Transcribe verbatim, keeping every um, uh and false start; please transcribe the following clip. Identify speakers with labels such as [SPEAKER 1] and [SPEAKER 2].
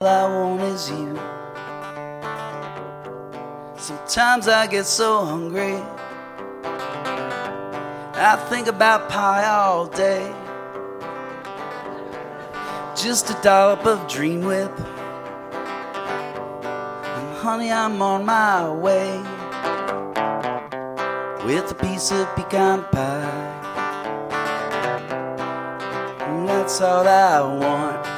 [SPEAKER 1] All I want is you. Sometimes I get so hungry, I think about pie all day. Just a dollop of Dream Whip, and honey, I'm on my way with a piece of pecan pie. And that's all I want.